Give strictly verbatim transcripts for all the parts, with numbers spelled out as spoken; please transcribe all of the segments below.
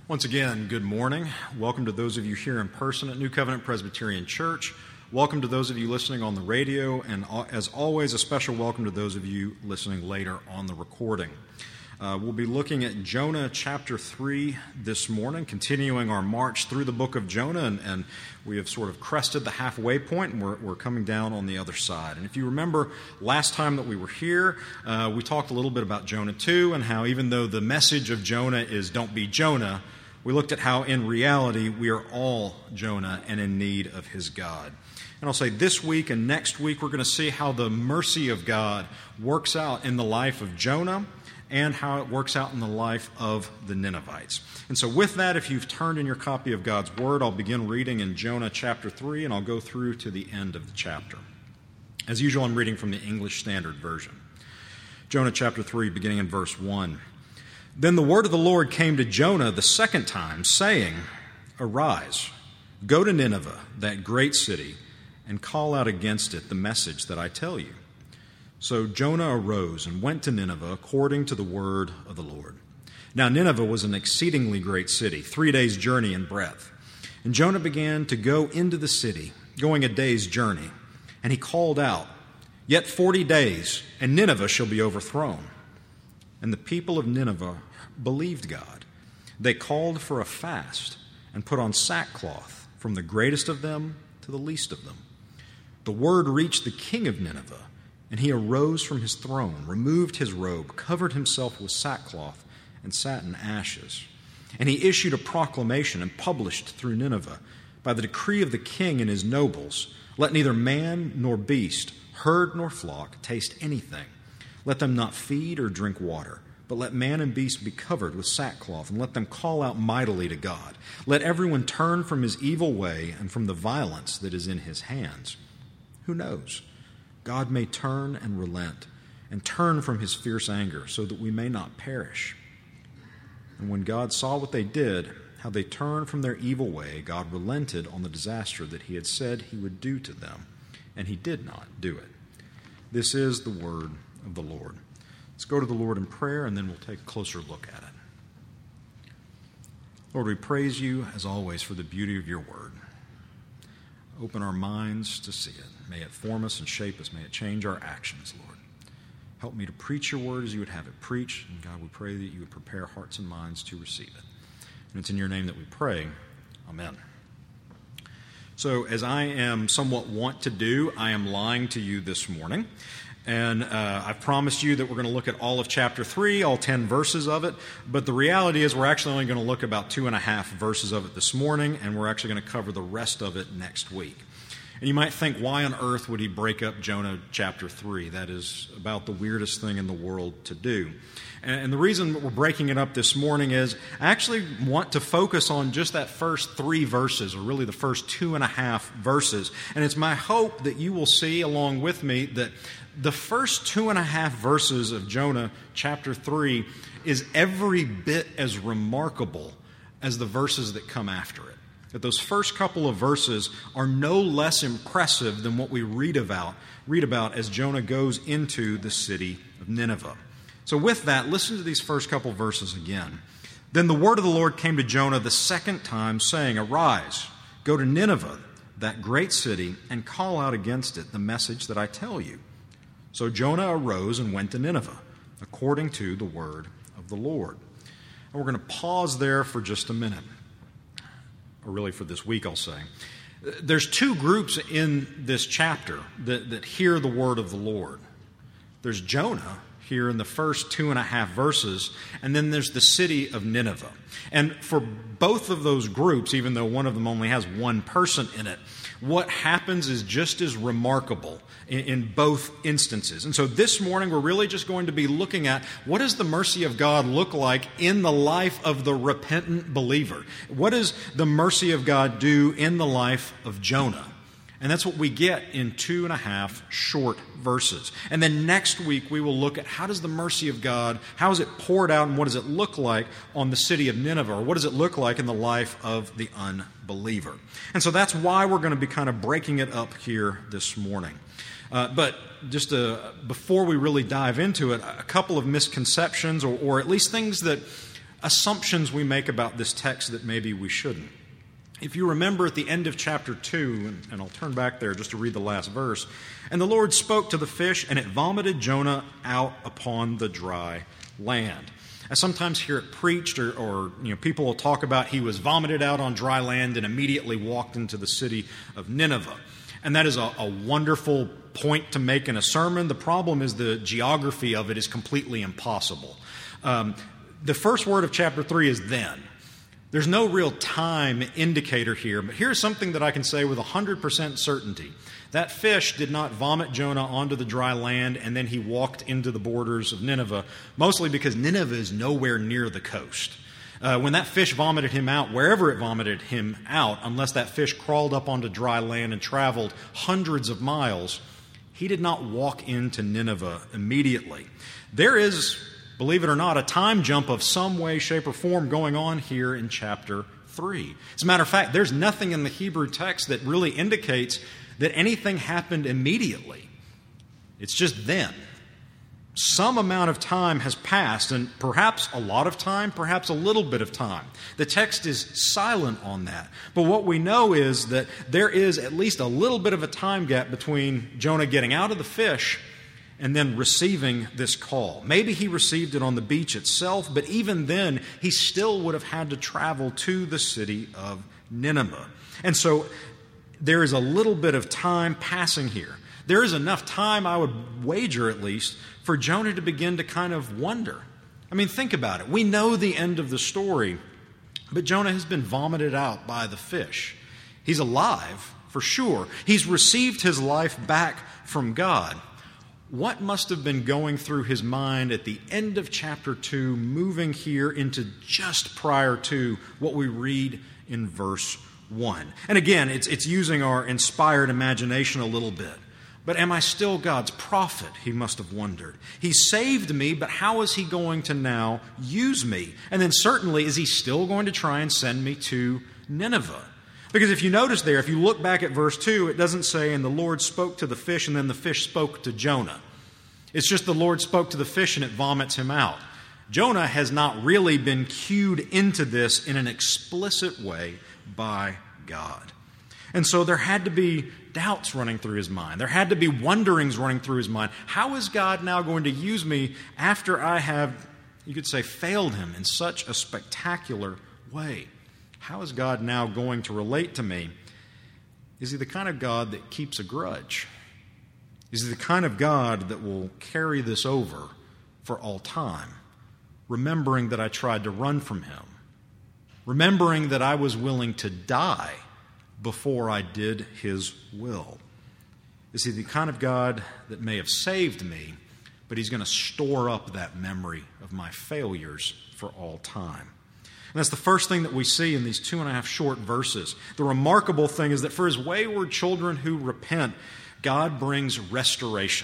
Once again, good morning. Welcome to those of you here in person at New Covenant Presbyterian Church. Welcome to those of you listening on the radio, and as always, a special welcome to those of you listening later on the recording. Uh, we'll be looking at Jonah chapter three this morning, continuing our march through the book of Jonah, and, and we have sort of crested the halfway point, and we're, we're coming down on the other side. And if you remember last time that we were here, uh, we talked a little bit about Jonah two, and how even though the message of Jonah is don't be Jonah, we looked at how in reality we are all Jonah and in need of his God. And I'll say this week and next week we're going to see how the mercy of God works out in the life of Jonah and how it works out in the life of the Ninevites. And so with that, if you've turned in your copy of God's Word, I'll begin reading in Jonah chapter three, and I'll go through to the end of the chapter. As usual, I'm reading from the English Standard Version. Jonah chapter three, beginning in verse one. Then the word of the Lord came to Jonah the second time, saying, Arise, go to Nineveh, that great city, and call out against it the message that I tell you. So Jonah arose and went to Nineveh according to the word of the Lord. Now Nineveh was an exceedingly great city, three days' journey in breadth. And Jonah began to go into the city, going a day's journey. And he called out, Yet forty days, and Nineveh shall be overthrown. And the people of Nineveh believed God. They called for a fast and put on sackcloth, from the greatest of them to the least of them. The word reached the king of Nineveh, and he arose from his throne, removed his robe, covered himself with sackcloth, and sat in ashes. And he issued a proclamation and published through Nineveh, by the decree of the king and his nobles, let neither man nor beast, herd nor flock, taste anything. Let them not feed or drink water, but let man and beast be covered with sackcloth, and let them call out mightily to God. Let everyone turn from his evil way and from the violence that is in his hands. Who knows? God may turn and relent, and turn from his fierce anger, so that we may not perish. And when God saw what they did, how they turned from their evil way, God relented on the disaster that he had said he would do to them, and he did not do it. This is the word of the Lord. Let's go to the Lord in prayer, and then we'll take a closer look at it. Lord, we praise you, as always, for the beauty of your word. Open our minds to see it. May it form us and shape us. May it change our actions, Lord. Help me to preach your word as you would have it preached. And God, we pray that you would prepare hearts and minds to receive it. And it's in your name that we pray. Amen. So, as I am somewhat wont to do, I am lying to you this morning. And uh, I've promised you that we're going to look at all of chapter three, all ten verses of it. But the reality is we're actually only going to look about two and a half verses of it this morning, and we're actually going to cover the rest of it next week. And you might think, why on earth would he break up Jonah chapter three? That is about the weirdest thing in the world to do. And the reason we're breaking it up this morning is I actually want to focus on just that first three verses, or really the first two and a half verses. And it's my hope that you will see along with me that the first two and a half verses of Jonah chapter three is every bit as remarkable as the verses that come after it. That those first couple of verses are no less impressive than what we read about, read about as Jonah goes into the city of Nineveh. So with that, listen to these first couple verses again. Then the word of the Lord came to Jonah the second time, saying, Arise, go to Nineveh, that great city, and call out against it the message that I tell you. So Jonah arose and went to Nineveh, according to the word of the Lord. And we're going to pause there for just a minute. Or really for this week, I'll say. There's two groups in this chapter that, that hear the word of the Lord. There's Jonah here in the first two and a half verses, and then there's the city of Nineveh. And for both of those groups, even though one of them only has one person in it, what happens is just as remarkable in, in both instances. And so this morning we're really just going to be looking at what does the mercy of God look like in the life of the repentant believer? What does the mercy of God do in the life of Jonah? And that's what we get in two and a half short verses. And then next week we will look at how does the mercy of God, how is it poured out, and what does it look like on the city of Nineveh, or what does it look like in the life of the unbeliever. And so that's why we're going to be kind of breaking it up here this morning. Uh, but just uh, before we really dive into it, a couple of misconceptions, or, or at least things that assumptions we make about this text that maybe we shouldn't. If you remember at the end of chapter two, and I'll turn back there just to read the last verse, and the Lord spoke to the fish, and it vomited Jonah out upon the dry land. I sometimes hear it preached, or, or you know, people will talk about he was vomited out on dry land and immediately walked into the city of Nineveh. And that is a, a wonderful point to make in a sermon. The problem is the geography of it is completely impossible. Um, the first word of chapter three is then. There's no real time indicator here, but here's something that I can say with one hundred percent certainty. That fish did not vomit Jonah onto the dry land and then he walked into the borders of Nineveh, mostly because Nineveh is nowhere near the coast. Uh, when that fish vomited him out, wherever it vomited him out, unless that fish crawled up onto dry land and traveled hundreds of miles, he did not walk into Nineveh immediately. There is, believe it or not, a time jump of some way, shape, or form going on here in chapter three. As a matter of fact, there's nothing in the Hebrew text that really indicates that anything happened immediately. It's just then. Some amount of time has passed, and perhaps a lot of time, perhaps a little bit of time. The text is silent on that. But what we know is that there is at least a little bit of a time gap between Jonah getting out of the fish and then receiving this call. Maybe he received it on the beach itself, but even then, he still would have had to travel to the city of Nineveh. And so there is a little bit of time passing here. There is enough time, I would wager at least, for Jonah to begin to kind of wonder. I mean, think about it. We know the end of the story, but Jonah has been vomited out by the fish. He's alive, for sure. He's received his life back from God. What must have been going through his mind at the end of chapter two, moving here into just prior to what we read in verse one? And again, it's, it's using our inspired imagination a little bit. But am I still God's prophet? He must have wondered. He saved me, but how is he going to now use me? And then certainly, is he still going to try and send me to Nineveh? Because if you notice there, if you look back at verse two, it doesn't say, and the Lord spoke to the fish, and then the fish spoke to Jonah. It's just the Lord spoke to the fish, and it vomits him out. Jonah has not really been cued into this in an explicit way by God. And so there had to be doubts running through his mind. There had to be wonderings running through his mind. How is God now going to use me after I have, you could say, failed him in such a spectacular way? How is God now going to relate to me? Is he the kind of God that keeps a grudge? Is he the kind of God that will carry this over for all time, remembering that I tried to run from him, remembering that I was willing to die before I did his will? Is he the kind of God that may have saved me, but he's going to store up that memory of my failures for all time? And that's the first thing that we see in these two and a half short verses. The remarkable thing is that for his wayward children who repent, God brings restoration.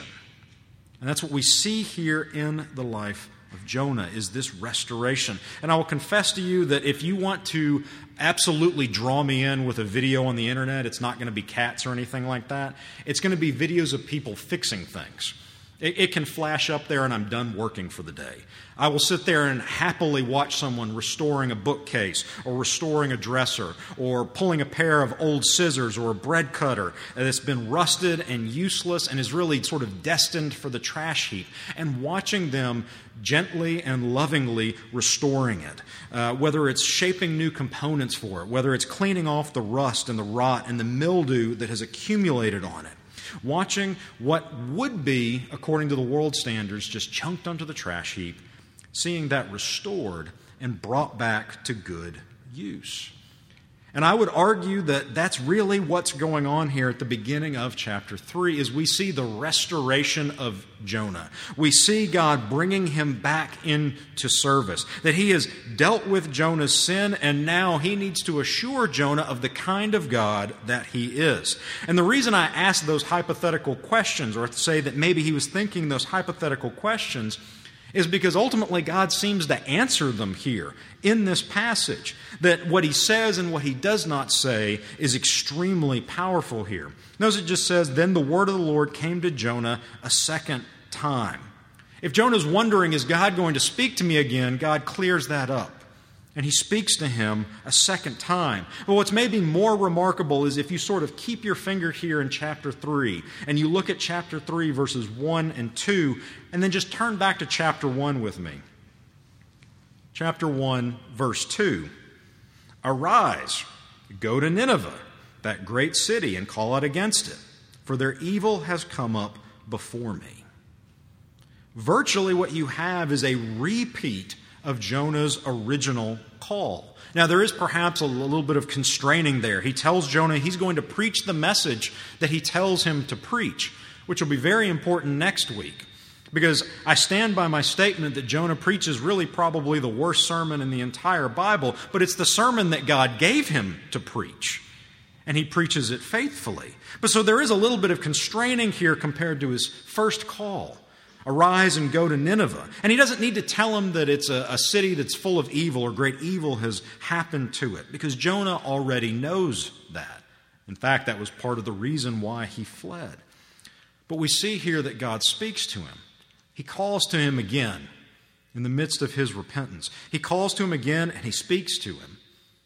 And that's what we see here in the life of Jonah, is this restoration. And I will confess to you that if you want to absolutely draw me in with a video on the internet, it's not going to be cats or anything like that. It's going to be videos of people fixing things. It, it can flash up there and I'm done working for the day. I will sit there and happily watch someone restoring a bookcase or restoring a dresser or pulling a pair of old scissors or a bread cutter that's been rusted and useless and is really sort of destined for the trash heap, and watching them gently and lovingly restoring it, uh, whether it's shaping new components for it, whether it's cleaning off the rust and the rot and the mildew that has accumulated on it. Watching what would be, according to the world standards, just chunked onto the trash heap, seeing that restored and brought back to good use. And I would argue that that's really what's going on here at the beginning of chapter three, is we see the restoration of Jonah. We see God bringing him back into service, that he has dealt with Jonah's sin, and now he needs to assure Jonah of the kind of God that he is. And the reason I ask those hypothetical questions, or say that maybe he was thinking those hypothetical questions, is because ultimately God seems to answer them here in this passage. That what he says and what he does not say is extremely powerful here. Notice it just says, then the word of the Lord came to Jonah a second time. If Jonah's wondering, is God going to speak to me again, God clears that up. And he speaks to him a second time. But what's maybe more remarkable is if you sort of keep your finger here in chapter three, and you look at chapter three, verses one and two, and then just turn back to chapter one with me. Chapter one, verse two. Arise, go to Nineveh, that great city, and call out against it, for their evil has come up before me. Virtually what you have is a repeat of Jonah's original call. Now, there is perhaps a little bit of constraining there. He tells Jonah he's going to preach the message that he tells him to preach, which will be very important next week, because I stand by my statement that Jonah preaches really probably the worst sermon in the entire Bible, but it's the sermon that God gave him to preach, and he preaches it faithfully. But so there is a little bit of constraining here compared to his first call. Arise and go to Nineveh. And he doesn't need to tell him that it's a, a city that's full of evil or great evil has happened to it, because Jonah already knows that. In fact, that was part of the reason why he fled. But we see here that God speaks to him. He calls to him again in the midst of his repentance. He calls to him again and he speaks to him,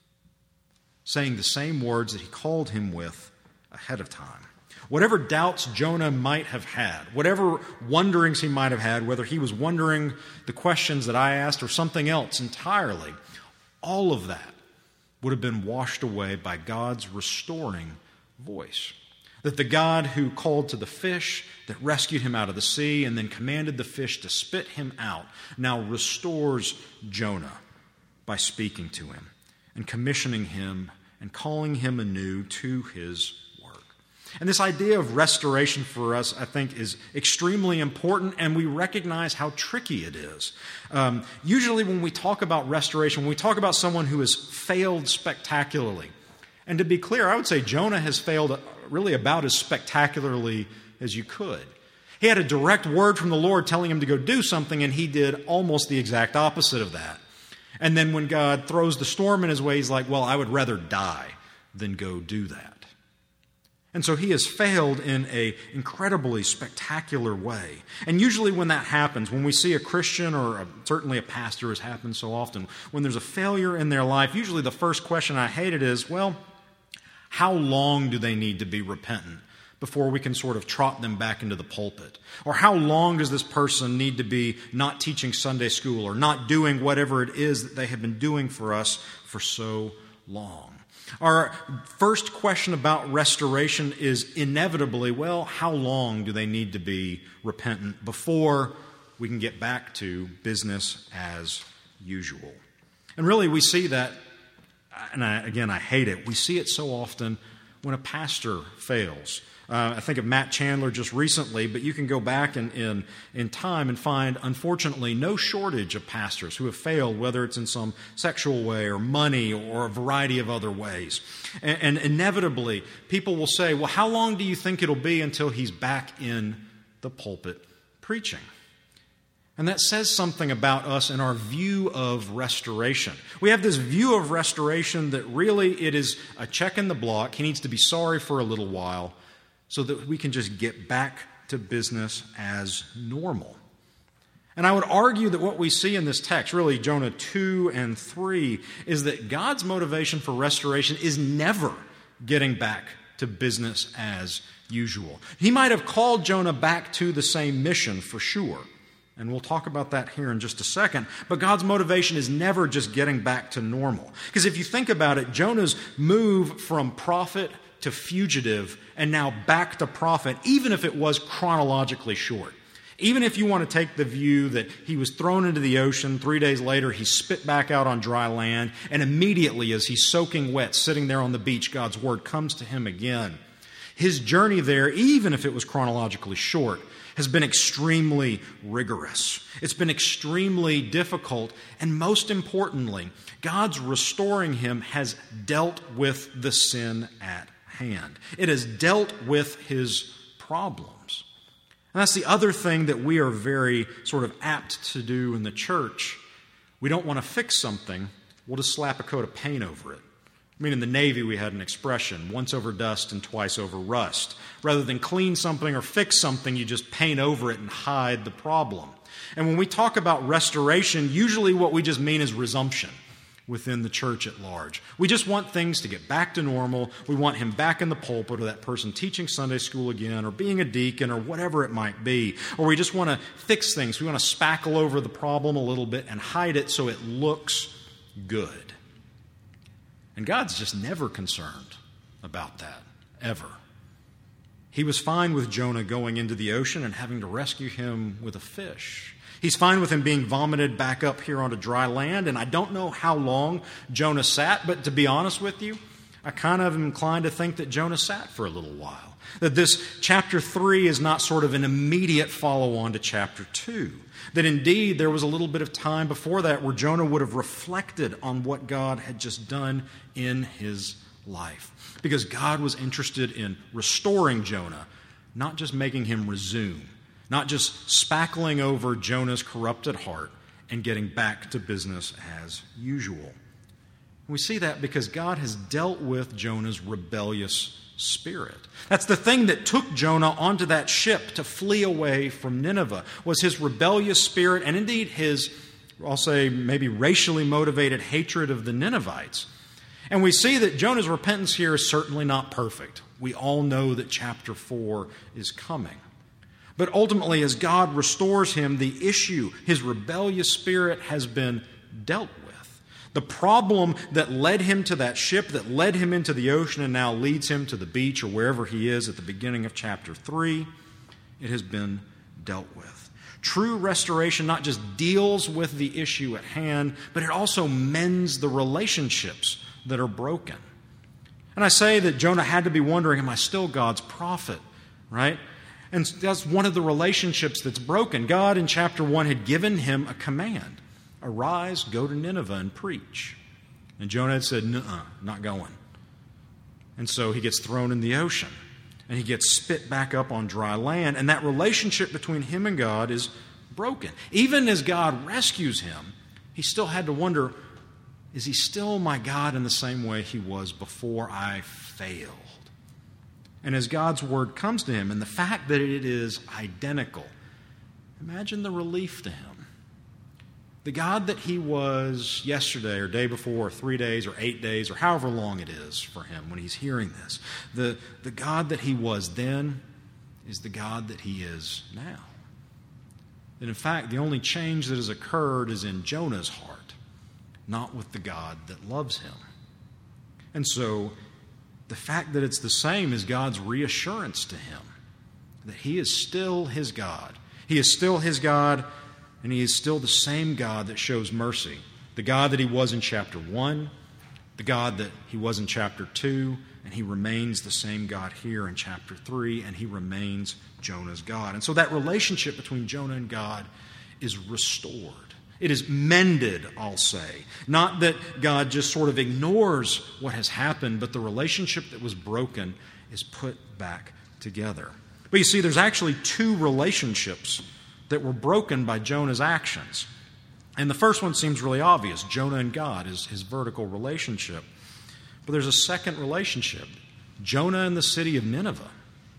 saying the same words that he called him with ahead of time. Whatever doubts Jonah might have had, whatever wonderings he might have had, whether he was wondering the questions that I asked or something else entirely, all of that would have been washed away by God's restoring voice. That the God who called to the fish, that rescued him out of the sea, and then commanded the fish to spit him out, now restores Jonah by speaking to him and commissioning him and calling him anew to his work. And this idea of restoration for us, I think, is extremely important, and we recognize how tricky it is. Um, usually when we talk about restoration, when we talk about someone who has failed spectacularly, and to be clear, I would say Jonah has failed really about as spectacularly as you could. He had a direct word from the Lord telling him to go do something, and he did almost the exact opposite of that. And then when God throws the storm in his way, he's like, well, I would rather die than go do that. And so he has failed in an incredibly spectacular way. And usually when that happens, when we see a Christian or a, certainly a pastor, has happened so often, when there's a failure in their life, usually the first question I hate it is, well, how long do they need to be repentant before we can sort of trot them back into the pulpit? Or how long does this person need to be not teaching Sunday school or not doing whatever it is that they have been doing for us for so long? Our first question about restoration is inevitably, well, how long do they need to be repentant before we can get back to business as usual? And really we see that, and I, again, I hate it, we see it so often when a pastor fails. Uh, I think of Matt Chandler just recently, but you can go back in, in, in time and find, unfortunately, no shortage of pastors who have failed, whether it's in some sexual way or money or a variety of other ways. And, and inevitably, people will say, well, how long do you think it'll be until he's back in the pulpit preaching? And that says something about us and our view of restoration. We have this view of restoration that really it is a check in the block. He needs to be sorry for a little while, so that we can just get back to business as normal. And I would argue that what we see in this text, really Jonah two and three, is that God's motivation for restoration is never getting back to business as usual. He might have called Jonah back to the same mission for sure, and we'll talk about that here in just a second, but God's motivation is never just getting back to normal. Because if you think about it, Jonah's move from prophet to fugitive and now back to prophet, even if it was chronologically short. Even if you want to take the view that he was thrown into the ocean, three days later he's spit back out on dry land, and immediately as he's soaking wet, sitting there on the beach, God's word comes to him again. His journey there, even if it was chronologically short, has been extremely rigorous. It's been extremely difficult, and most importantly, God's restoring him has dealt with the sin at hand. It has dealt with his problems. And that's the other thing that we are very sort of apt to do in the church. We don't want to fix something, we'll just slap a coat of paint over it. I mean, in the Navy we had an expression, once over dust and twice over rust. Rather than clean something or fix something, you just paint over it and hide the problem. And when we talk about restoration, usually what we just mean is resumption. within the church at large. We just want things to get back to normal. We want him back in the pulpit, or that person teaching Sunday school again, or being a deacon, or whatever it might be. Or we just want to fix things. We want to spackle over the problem a little bit and hide it so it looks good. And God's just never concerned about that, ever. He was fine with Jonah going into the ocean and having to rescue him with a fish. He's fine with him being vomited back up here onto dry land, and I don't know how long Jonah sat, but to be honest with you, I kind of am inclined to think that Jonah sat for a little while. That this chapter three is not sort of an immediate follow-on to chapter two. That indeed there was a little bit of time before that where Jonah would have reflected on what God had just done in his life. Because God was interested in restoring Jonah, not just making him resume. Not just spackling over Jonah's corrupted heart and getting back to business as usual. We see that because God has dealt with Jonah's rebellious spirit. That's the thing that took Jonah onto that ship to flee away from Nineveh, was his rebellious spirit and indeed his, I'll say, maybe racially motivated hatred of the Ninevites. And we see that Jonah's repentance here is certainly not perfect. We all know that chapter four is coming. But ultimately, as God restores him, the issue, his rebellious spirit, has been dealt with. The problem that led him to that ship, that led him into the ocean and now leads him to the beach or wherever he is at the beginning of chapter three, it has been dealt with. True restoration not just deals with the issue at hand, but it also mends the relationships that are broken. And I say that Jonah had to be wondering, am I still God's prophet, right? And that's one of the relationships that's broken. God in chapter one had given him a command. Arise, go to Nineveh and preach. And Jonah had said, nuh-uh, not going. And so he gets thrown in the ocean. And he gets spit back up on dry land. And that relationship between him and God is broken. Even as God rescues him, he still had to wonder, is he still my God in the same way he was before I failed? And as God's word comes to him, and the fact that it is identical, imagine the relief to him. The God that he was yesterday or day before or three days or eight days or however long it is for him when he's hearing this, the, the God that he was then is the God that he is now. And in fact, the only change that has occurred is in Jonah's heart, not with the God that loves him. And so, the fact that it's the same is God's reassurance to him that he is still his God. He is still his God, and he is still the same God that shows mercy. The God that he was in chapter one, the God that he was in chapter two, and he remains the same God here in chapter three, and he remains Jonah's God. And so that relationship between Jonah and God is restored. It is mended, I'll say. Not that God just sort of ignores what has happened, but the relationship that was broken is put back together. But you see, there's actually two relationships that were broken by Jonah's actions. And the first one seems really obvious. Jonah and God is his vertical relationship. But there's a second relationship. Jonah and the city of Nineveh.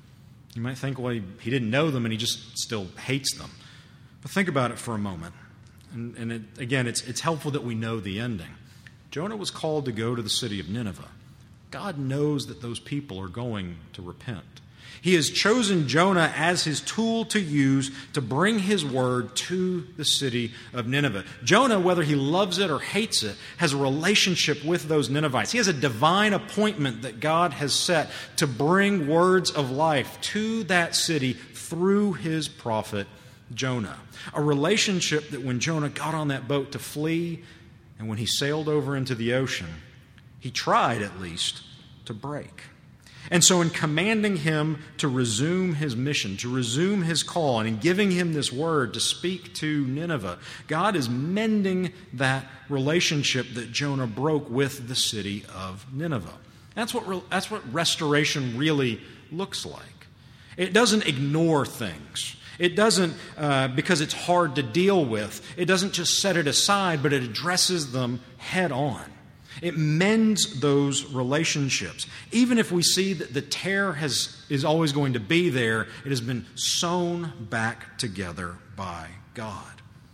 You might think, well, he, he didn't know them and he just still hates them. But think about it for a moment. And, and it, again, it's, it's helpful that we know the ending. Jonah was called to go to the city of Nineveh. God knows that those people are going to repent. He has chosen Jonah as his tool to use to bring his word to the city of Nineveh. Jonah, whether he loves it or hates it, has a relationship with those Ninevites. He has a divine appointment that God has set to bring words of life to that city through his prophet Jonah. A relationship that when Jonah got on that boat to flee and when he sailed over into the ocean, he tried at least to break. And so in commanding him to resume his mission, to resume his call, and in giving him this word to speak to Nineveh, God is mending that relationship that Jonah broke with the city of Nineveh. That's what, that's what restoration really looks like. It doesn't ignore things. It doesn't, uh, because it's hard to deal with, it doesn't just set it aside, but it addresses them head on. It mends those relationships. Even if we see that the tear has, is always going to be there, it has been sewn back together by God.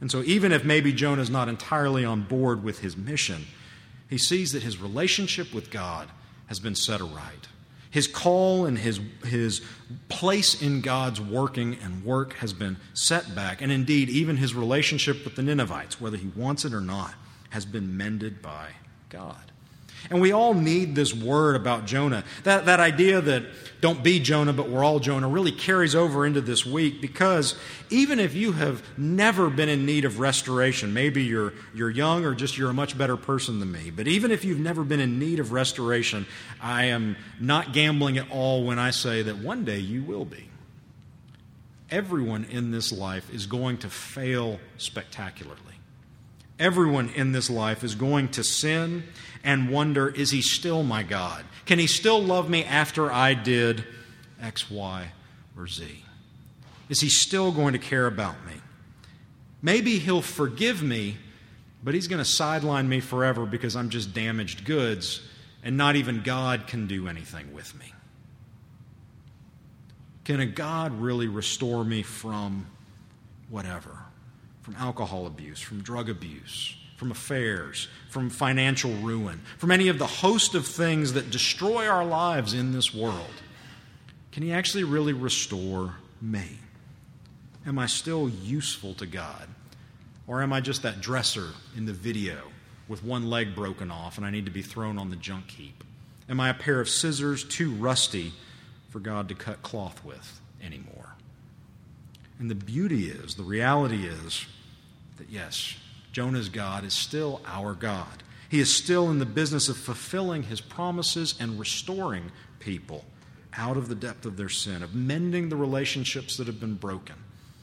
And so even if maybe Jonah's not entirely on board with his mission, he sees that his relationship with God has been set aright. His call and his, his place in God's working and work has been set back. And indeed, even his relationship with the Ninevites, whether he wants it or not, has been mended by God. And we all need this word about Jonah. That, that idea that don't be Jonah, but we're all Jonah really carries over into this week, because even if you have never been in need of restoration, maybe you're, you're young or just you're a much better person than me, but even if you've never been in need of restoration, I am not gambling at all when I say that one day you will be. Everyone in this life is going to fail spectacularly. Everyone in this life is going to sin and wonder, is he still my God? Can he still love me after I did X, Y, or Z? Is he still going to care about me? Maybe he'll forgive me, but he's going to sideline me forever because I'm just damaged goods, and not even God can do anything with me. Can a God really restore me from whatever? From alcohol abuse, from drug abuse, from affairs, from financial ruin, from any of the host of things that destroy our lives in this world? Can he actually really restore me? Am I still useful to God? Or am I just that dresser in the video with one leg broken off and I need to be thrown on the junk heap? Am I a pair of scissors too rusty for God to cut cloth with anymore? And the beauty is, the reality is, that yes, Jonah's God is still our God. He is still in the business of fulfilling his promises and restoring people out of the depth of their sin, of mending the relationships that have been broken,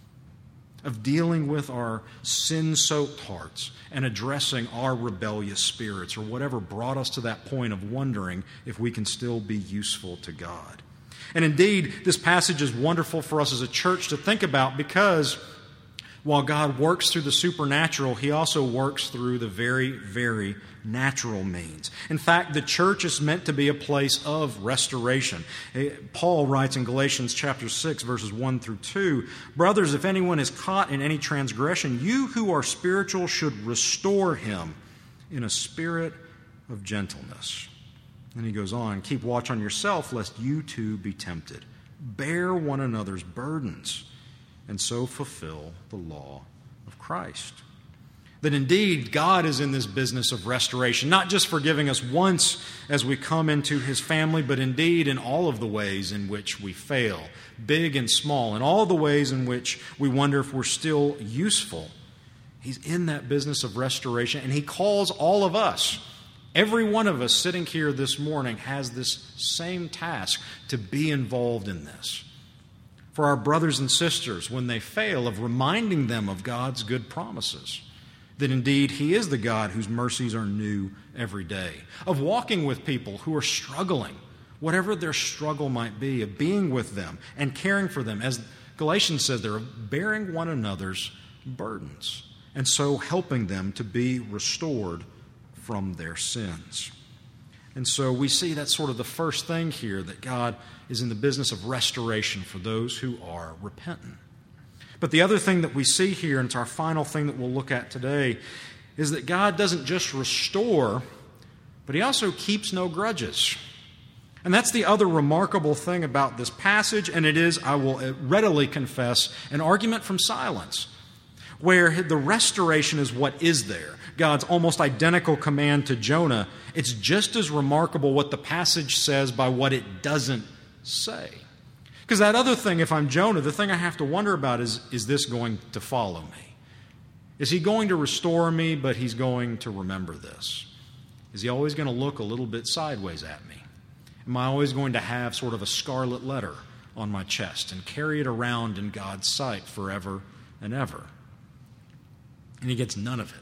of dealing with our sin-soaked hearts and addressing our rebellious spirits, or whatever brought us to that point of wondering if we can still be useful to God. And indeed, this passage is wonderful for us as a church to think about, because while God works through the supernatural, he also works through the very, very natural means. In fact, the church is meant to be a place of restoration. Paul writes in Galatians chapter six, verses one through two, "Brothers, if anyone is caught in any transgression, you who are spiritual should restore him in a spirit of gentleness." And he goes on, "Keep watch on yourself, lest you too be tempted. Bear one another's burdens, and so fulfill the law of Christ." That indeed, God is in this business of restoration, not just forgiving us once as we come into his family, but indeed in all of the ways in which we fail, big and small, in all the ways in which we wonder if we're still useful. He's in that business of restoration, and he calls all of us. Every one of us sitting here this morning has this same task, to be involved in this. For our brothers and sisters, when they fail, of reminding them of God's good promises, that indeed he is the God whose mercies are new every day. Of walking with people who are struggling, whatever their struggle might be, of being with them and caring for them. As Galatians says, they're bearing one another's burdens, and so helping them to be restored from their sins. And so we see that's sort of the first thing here, that God is in the business of restoration for those who are repentant. But the other thing that we see here, and it's our final thing that we'll look at today, is that God doesn't just restore, but he also keeps no grudges. And that's the other remarkable thing about this passage, and it is, I will readily confess, an argument from silence, where the restoration is what is there. God's almost identical command to Jonah. It's just as remarkable what the passage says by what it doesn't say. Because that other thing, if I'm Jonah, the thing I have to wonder about is, is this going to follow me? Is he going to restore me, but he's going to remember this? Is he always going to look a little bit sideways at me? Am I always going to have sort of a scarlet letter on my chest and carry it around in God's sight forever and ever? And he gets none of it.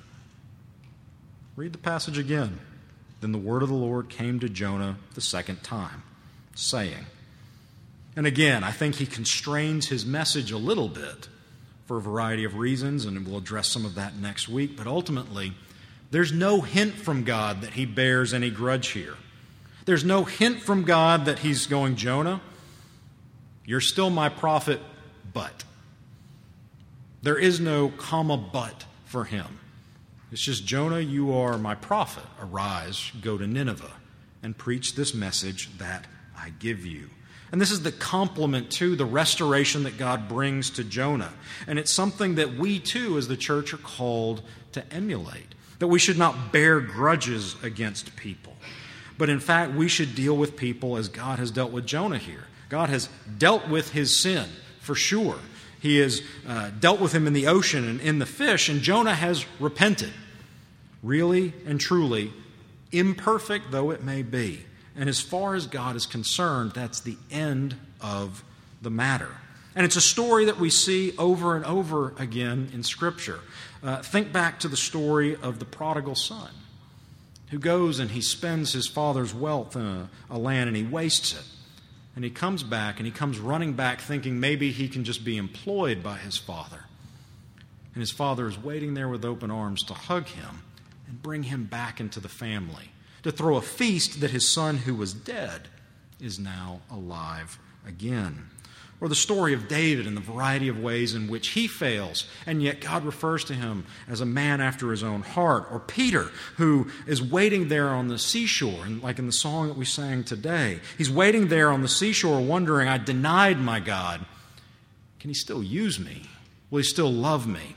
Read the passage again. Then the word of the Lord came to Jonah the second time, saying. And again, I think he constrains his message a little bit for a variety of reasons, and we'll address some of that next week. But ultimately, there's no hint from God that he bears any grudge here. There's no hint from God that he's going, Jonah, you're still my prophet, but. There is no comma but for him. It's just, Jonah, you are my prophet. Arise, go to Nineveh, and preach this message that I give you. And this is the complement to the restoration that God brings to Jonah. And it's something that we too, as the church, are called to emulate. That we should not bear grudges against people. But in fact, we should deal with people as God has dealt with Jonah here. God has dealt with his sin, for sure. He has uh, dealt with him in the ocean and in the fish, and Jonah has repented. Really and truly, imperfect though it may be. And as far as God is concerned, that's the end of the matter. And it's a story that we see over and over again in Scripture. Uh, think back to the story of the prodigal son, who goes and he spends his father's wealth in a, a land and he wastes it. And he comes back and he comes running back thinking maybe he can just be employed by his father. And his father is waiting there with open arms to hug him and bring him back into the family, to throw a feast that his son who was dead is now alive again. Or the story of David and the variety of ways in which he fails, and yet God refers to him as a man after his own heart. Or Peter, who is waiting there on the seashore, and like in the song that we sang today, he's waiting there on the seashore wondering, I denied my God. Can he still use me? Will he still love me?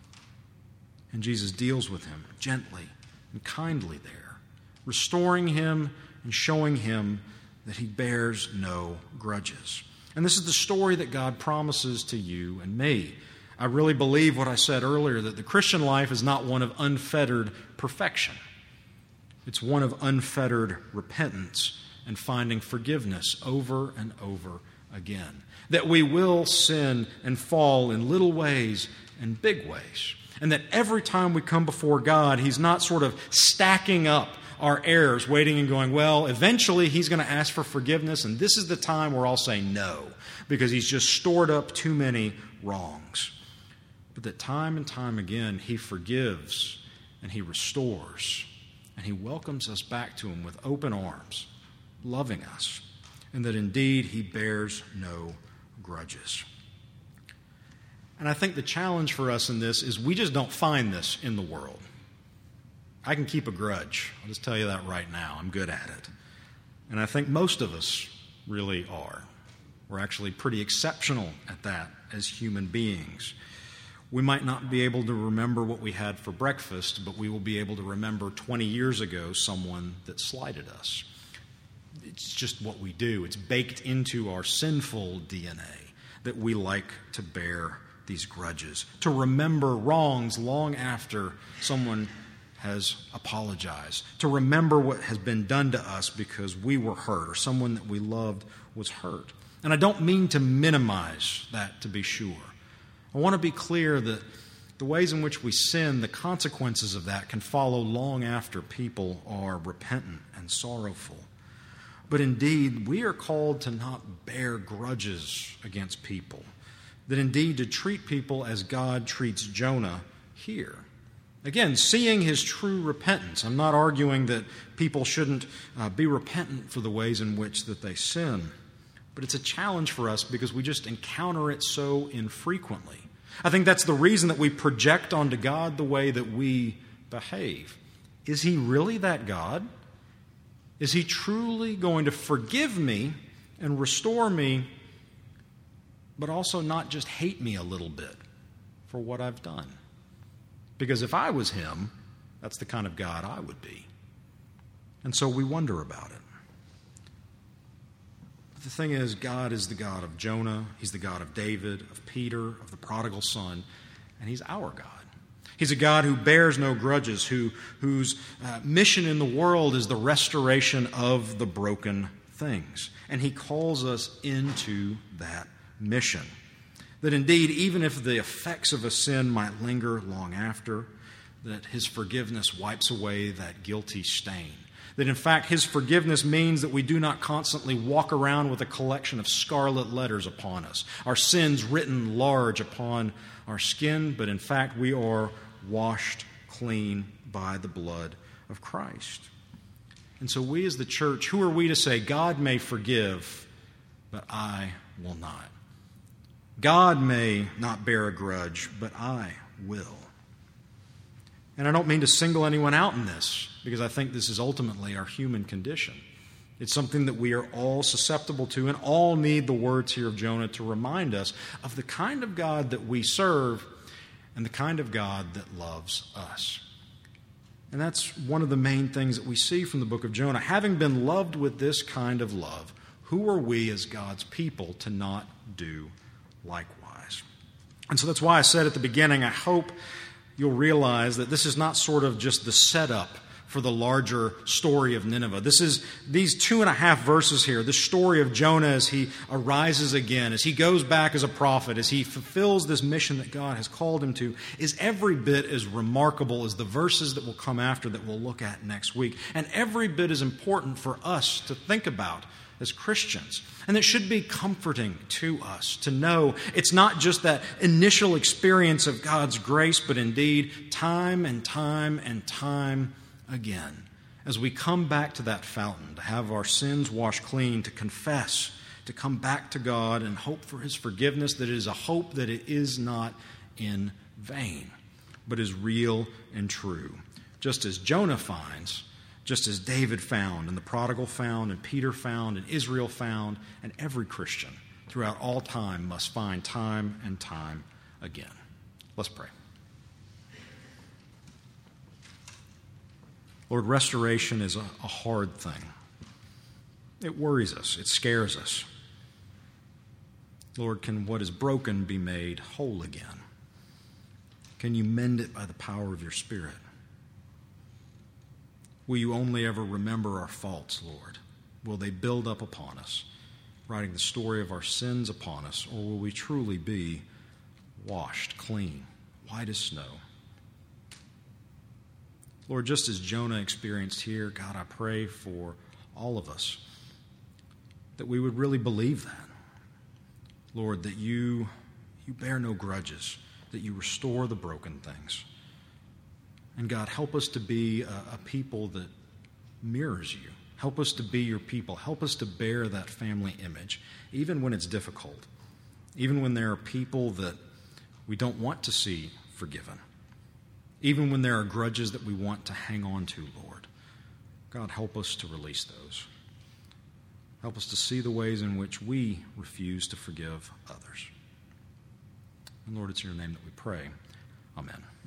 And Jesus deals with him gently and kindly there, restoring him and showing him that he bears no grudges. And this is the story that God promises to you and me. I really believe what I said earlier, that the Christian life is not one of unfettered perfection. It's one of unfettered repentance and finding forgiveness over and over again. That we will sin and fall in little ways and big ways. And that every time we come before God, He's not sort of stacking up our errors, waiting and going, well, eventually He's going to ask for forgiveness, and this is the time where I'll say no, because He's just stored up too many wrongs. But that time and time again, He forgives and He restores, and He welcomes us back to Him with open arms, loving us, and that indeed He bears no grudges. And I think the challenge for us in this is we just don't find this in the world. I can keep a grudge. I'll just tell you that right now. I'm good at it. And I think most of us really are. We're actually pretty exceptional at that as human beings. We might not be able to remember what we had for breakfast, but we will be able to remember twenty years ago someone that slighted us. It's just what we do. It's baked into our sinful D N A that we like to bear these grudges, to remember wrongs long after someone has apologized, to remember what has been done to us because we were hurt or someone that we loved was hurt. And I don't mean to minimize that, to be sure. I want to be clear that the ways in which we sin, the consequences of that can follow long after people are repentant and sorrowful. But indeed, we are called to not bear grudges against people, that indeed to treat people as God treats Jonah here. Again, seeing his true repentance. I'm not arguing that people shouldn't uh, be repentant for the ways in which that they sin. But it's a challenge for us because we just encounter it so infrequently. I think that's the reason that we project onto God the way that we behave. Is He really that God? Is He truly going to forgive me and restore me, but also not just hate me a little bit for what I've done? Because if I was Him, that's the kind of God I would be. And so we wonder about it. But the thing is, God is the God of Jonah. He's the God of David, of Peter, of the prodigal son, and He's our God. He's a God who bears no grudges, who, whose uh, mission in the world is the restoration of the broken things. And He calls us into that mission. That indeed, even if the effects of a sin might linger long after, that His forgiveness wipes away that guilty stain. That in fact, His forgiveness means that we do not constantly walk around with a collection of scarlet letters upon us, our sins written large upon our skin, but in fact, we are washed clean by the blood of Christ. And so we as the church, who are we to say, God may forgive, but I will not? God may not bear a grudge, but I will. And I don't mean to single anyone out in this, because I think this is ultimately our human condition. It's something that we are all susceptible to and all need the words here of Jonah to remind us of the kind of God that we serve and the kind of God that loves us. And that's one of the main things that we see from the book of Jonah. Having been loved with this kind of love, who are we as God's people to not do likewise? And so that's why I said at the beginning, I hope you'll realize that this is not sort of just the setup for the larger story of Nineveh. This is these two and a half verses here, the story of Jonah as he arises again, as he goes back as a prophet, as he fulfills this mission that God has called him to, is every bit as remarkable as the verses that will come after that we'll look at next week. And every bit as important for us to think about as Christians. And it should be comforting to us to know it's not just that initial experience of God's grace, but indeed time and time and time again, as we come back to that fountain, to have our sins washed clean, to confess, to come back to God and hope for His forgiveness, that it is a hope that it is not in vain, but is real and true. Just as Jonah finds, just as David found, and the prodigal found, and Peter found, and Israel found, and every Christian throughout all time must find time and time again. Let's pray. Lord, restoration is a, a hard thing. It worries us. It scares us. Lord, can what is broken be made whole again? Can you mend it by the power of your Spirit? Will you only ever remember our faults, Lord? Will they build up upon us, writing the story of our sins upon us, or will we truly be washed clean, white as snow? Lord, just as Jonah experienced here, God, I pray for all of us that we would really believe that. Lord, that you, you bear no grudges, that you restore the broken things. And God, help us to be a, a people that mirrors you. Help us to be your people. Help us to bear that family image, even when it's difficult, even when there are people that we don't want to see forgiven. Even when there are grudges that we want to hang on to, Lord. God, help us to release those. Help us to see the ways in which we refuse to forgive others. And Lord, it's in your name that we pray. Amen.